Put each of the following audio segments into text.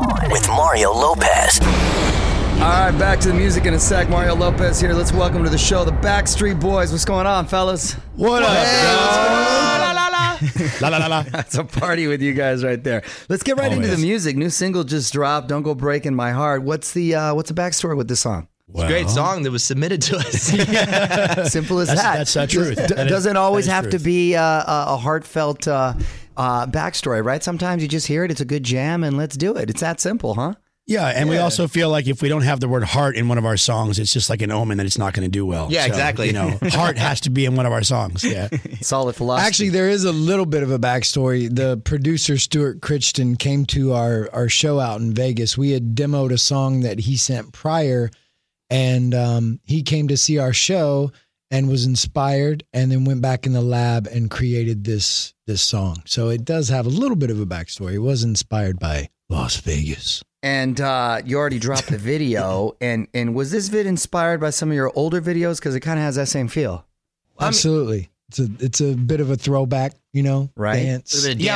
On with Mario Lopez. All right, back to the music in a sec. Mario Lopez here. Let's welcome to the show the Backstreet Boys. What's going on, fellas? What up, La la la. La la la la. That's a party with you guys right there. Let's get right into the music. New single just dropped. Don't Go Breaking My Heart. What's the backstory with this song? It's a great song that was submitted to us. Simple as that. That's the truth. Doesn't always have to be a heartfelt backstory, right? Sometimes you just hear it. It's a good jam, and let's do it. It's that simple, huh? Yeah, and we also feel like if we don't have the word heart in one of our songs, it's just like an omen that it's not going to do well. Yeah, exactly. Heart has to be in one of our songs. Yeah. Solid philosophy. Actually, there is a little bit of a backstory. The producer, Stuart Crichton, came to our show out in Vegas. We had demoed a song that he sent prior, and he came to see our show and was inspired, and then went back in the lab and created this song. So it does have a little bit of a backstory. It was inspired by Las Vegas. And you already dropped the video. And was this vid inspired by some of your older videos? Because it kind of has that same feel. Absolutely. It's a bit of a throwback, Right. dance. Yeah,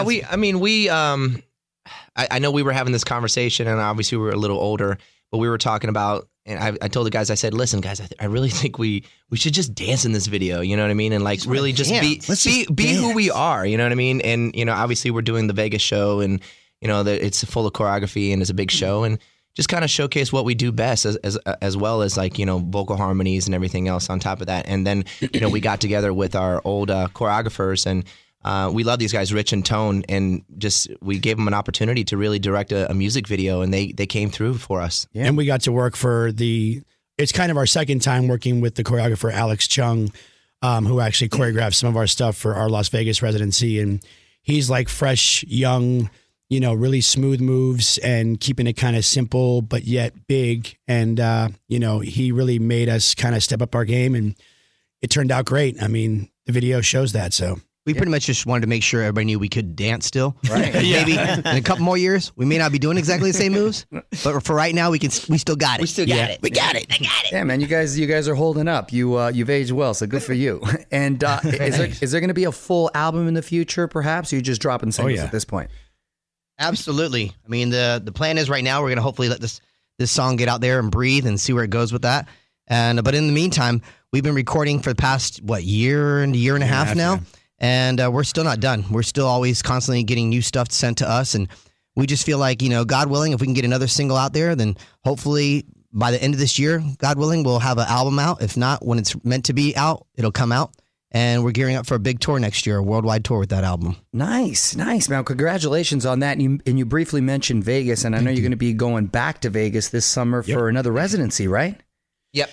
I know we were having this conversation, and obviously we were a little older, but we were talking about, and I told the guys, I said, listen, guys, I really think we should just dance in this video, you know what I mean? And like really just be who we are, you know what I mean? And, obviously we're doing the Vegas show, and, it's full of choreography and it's a big show, and just kind of showcase what we do best as well as like, vocal harmonies and everything else on top of that. And then, we got together with our old choreographers, and we love these guys, Rich and Tone, and just we gave them an opportunity to really direct a music video, and they came through for us. Yeah. And we got to work for it's kind of our second time working with the choreographer Alex Chung, who actually choreographed some of our stuff for our Las Vegas residency. And he's like fresh, young, really smooth moves and keeping it kind of simple, but yet big. And, he really made us kind of step up our game, and it turned out great. I mean, the video shows that, so. We pretty much just wanted to make sure everybody knew we could dance still. Right. Maybe in a couple more years, we may not be doing exactly the same moves, but for right now, we still got it. We still got it. We got it. I got it. Yeah, man, you guys are holding up. You've aged well, so good for you. And is there going to be a full album in the future, perhaps? Or are you just dropping singles at this point? Absolutely. I mean, the plan is right now we're going to hopefully let this song get out there and breathe and see where it goes with that. But in the meantime, we've been recording for the past year and a half now. Yeah. And we're still not done. We're still always constantly getting new stuff sent to us. And we just feel like, God willing, if we can get another single out there, then hopefully by the end of this year, God willing, we'll have an album out. If not, when it's meant to be out, it'll come out. And we're gearing up for a big tour next year, a worldwide tour with that album. Nice, man. Congratulations on that. And you briefly mentioned Vegas, and I know you're going to be going back to Vegas this summer for another residency, right? Yep.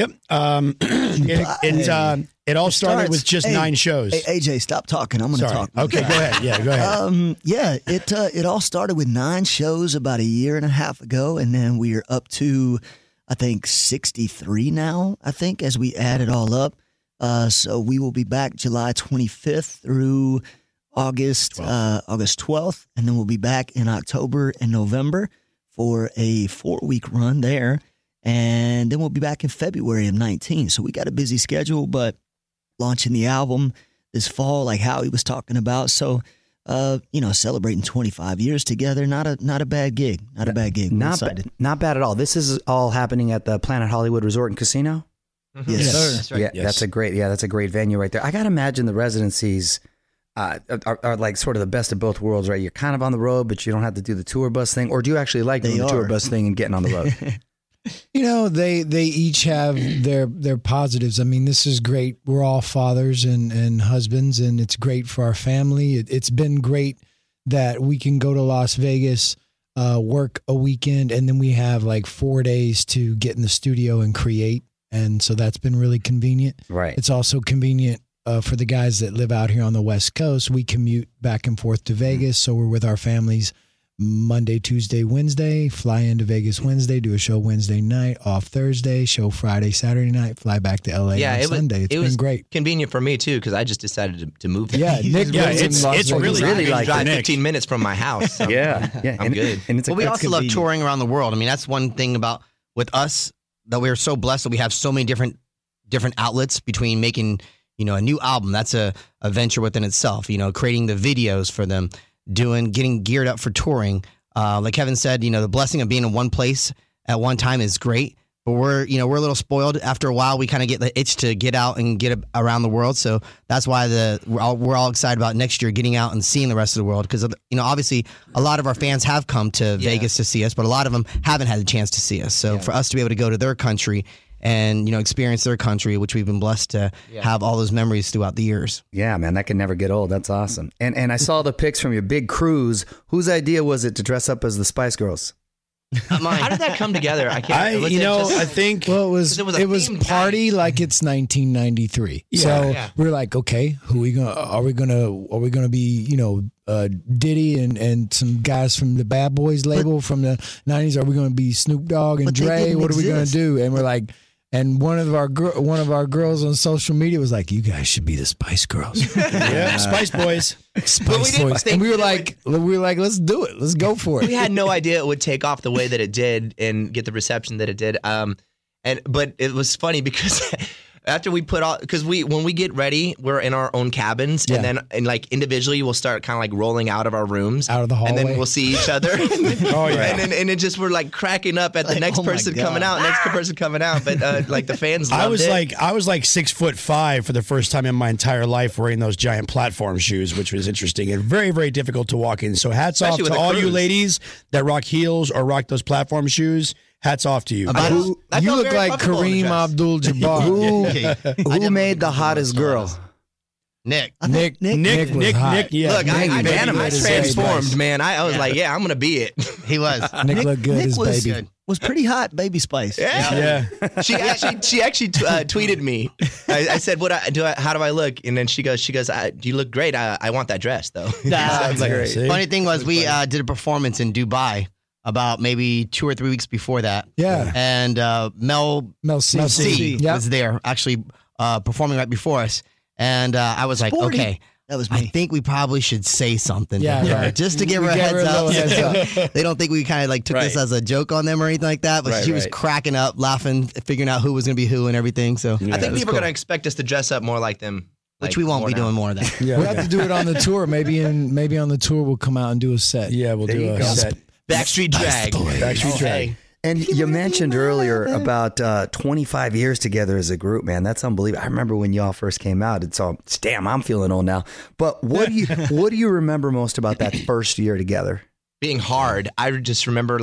It all started with just 9 shows. Hey, AJ, stop talking. I'm going to talk. Okay, go ahead. Yeah, go ahead. It all started with 9 shows about a year and a half ago, and then we are up to, I think, 63 now, as we add it all up. So we will be back July 25th through August 12th, and then we'll be back in October and November for a 4-week run there. And then we'll be back in February of 19. So we got a busy schedule, but launching the album this fall, like Howie was talking about. So, celebrating 25 years together, not a bad gig. Not a bad gig. Not bad at all. This is all happening at the Planet Hollywood Resort and Casino? Mm-hmm. Yes, sir. That's right. Yeah, Yes. that's a great venue right there. I got to imagine the residencies are like sort of the best of both worlds, right? You're kind of on the road, but you don't have to do the tour bus thing. Or do you actually like doing the tour bus thing and getting on the road? They each have their positives. I mean, this is great. We're all fathers and husbands, and it's great for our family. It's been great that we can go to Las Vegas, work a weekend, and then we have like 4 days to get in the studio and create. And so that's been really convenient. Right. It's also convenient for the guys that live out here on the West Coast. We commute back and forth to Vegas, so we're with our families Monday, Tuesday, Wednesday, fly into Vegas Wednesday, do a show Wednesday night, off Thursday, show Friday, Saturday night, fly back to LA on Sunday. It's been great. Convenient for me too, because I just decided to move there. Yeah, Nick it's really like drive Nick. 15 minutes from my house. So yeah, I'm good. And we also love touring around the world. I mean, that's one thing about with us that we're so blessed that we have so many different outlets between making, a new album. That's a venture within itself. Creating the videos for them. Getting geared up for touring, Like Kevin said, the blessing of being in one place at one time is great. But we're a little spoiled. After a while, we kind of get the itch to get out and get around the world. So that's why we're all excited about next year getting out and seeing the rest of the world. Because obviously, a lot of our fans have come to Vegas to see us, but a lot of them haven't had a chance to see us. So for us to be able to go to their country and experience their country, which we've been blessed to have all those memories throughout the years. Yeah, man, that can never get old. That's awesome. And I saw the pics from your big cruise. Whose idea was it to dress up as the Spice Girls? How did that come together? I can't. I think. Well, it was party like it's 1993. Yeah. So we're like, okay, who are we gonna be? Diddy and some guys from the Bad Boys label from the 90s. Are we gonna be Snoop Dogg and Dre? What are we gonna do? And we're like. And one of our girls on social media was like, "You guys should be the Spice Girls." Yeah, Spice Boys. Spice Boys. And we were like, "Let's do it. Let's go for it." We had no idea it would take off the way that it did and get the reception that it did. But it was funny because after we put all, because when we get ready, we're in our own cabins, and then like individually we'll start kind of like rolling out of our rooms, out of the hallway, and then we'll see each other. Oh yeah, and it just we're like cracking up at the next person coming out, but like the fans loved I was like 6'5" for the first time in my entire life wearing those giant platform shoes, which was interesting and very, very difficult to walk in. So hats off to all you ladies that rock heels or rock those platform shoes. Hats off to you. You look like Kareem Abdul-Jabbar. Who made the hottest girl? Nick. Nick was hot. Yeah. Look, I transformed, man. I was like, I'm gonna be it. He was. Nick looked good as baby. Was pretty hot, Baby Spice. Yeah. She actually tweeted me. I said, how do I look? And then she goes, you look great. I want that dress though. That's great. Funny thing was, we did a performance in Dubai about maybe 2 or 3 weeks before that. Yeah. And Mel C was there actually performing right before us. And I was Sporty. Like, okay, that was me. I think we probably should say something. Right. Just to give her a heads up. They don't think we kind of like took this as a joke on them or anything like that. But she was cracking up, laughing, figuring out who was going to be who and everything. So I think people are going to expect us to dress up more like them. Which we won't be doing more of that. We'll have to do it on the tour. Maybe on the tour we'll come out and do a set. Yeah, we'll do a set. Backstreet Drag. Backstreet Drag. And you mentioned earlier about 25 years together as a group, man. That's unbelievable. I remember when y'all first came out. It's damn, I'm feeling old now. But what do you remember most about that first year together? Being hard. I just remember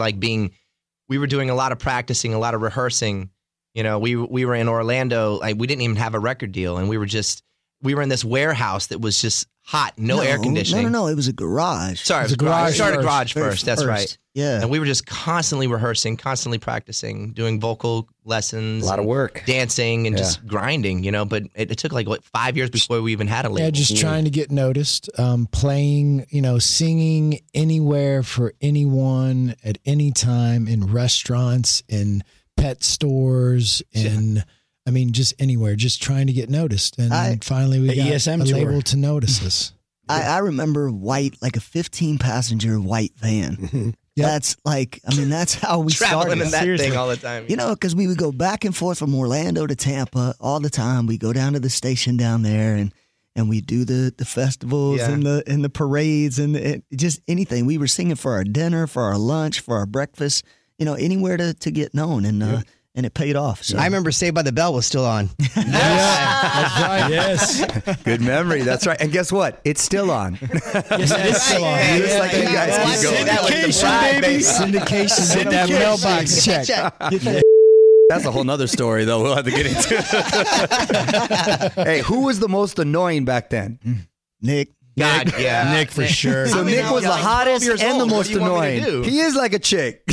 we were doing a lot of practicing, a lot of rehearsing. We were in Orlando. We didn't even have a record deal, and we were in this warehouse that was just hot, no air conditioning. No, it was a garage. Sorry, it was a garage. Started garage first. That's right. Yeah. And we were just constantly rehearsing, constantly practicing, doing vocal lessons. A lot of work. Dancing and just grinding, But it took like 5 years before we even had a label. Yeah, just trying to get noticed, playing, singing anywhere for anyone at any time, in restaurants, in pet stores, just anywhere, just trying to get noticed. And finally we got ESM a tour. label to notice us. I remember like a 15-passenger white van. That's that's how we traveling started. in that thing all the time. Because we would go back and forth from Orlando to Tampa all the time. We go down to the station down there and we do the festivals and the parades and just anything. We were singing for our dinner, for our lunch, for our breakfast, anywhere to get known. And it paid off. So. I remember Saved by the Bell was still on. That's right. Yes. Good memory. That's right. And guess what? It's still on. Yes, it is still on. Just like you guys keep going. Syndication. Send that mailbox check. That's a whole nother story, though. We'll have to get into. Hey, who was the most annoying back then? Nick. God, yeah. Nick for sure. So Nick was the hottest and the most annoying. He is like a chick.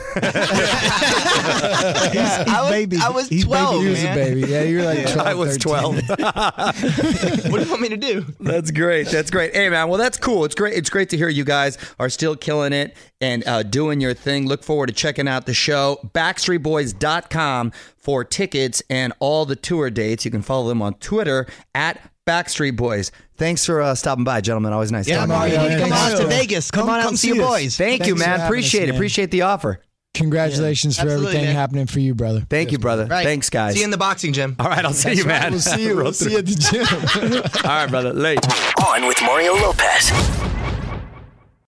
I was 12, He was a baby. Yeah, you were like 12, I was 12. What do you want me to do? That's great. That's great. Hey, man. Well, that's cool. It's great. It's great to hear you guys are still killing it and doing your thing. Look forward to checking out the show. BackstreetBoys.com for tickets and all the tour dates. You can follow them on Twitter at Backstreet Boys. Thanks for stopping by, gentlemen. Always nice talking to you. Come on to Vegas. Come on out and see your boys. Thank you, man. Appreciate it. Appreciate the offer. Congratulations for everything happening for you, brother. Thank you, brother. Right. Thanks, guys. See you in the boxing gym. All right, I'll see you, man. We'll see you at the gym. All right, brother. Late. On with Mario Lopez.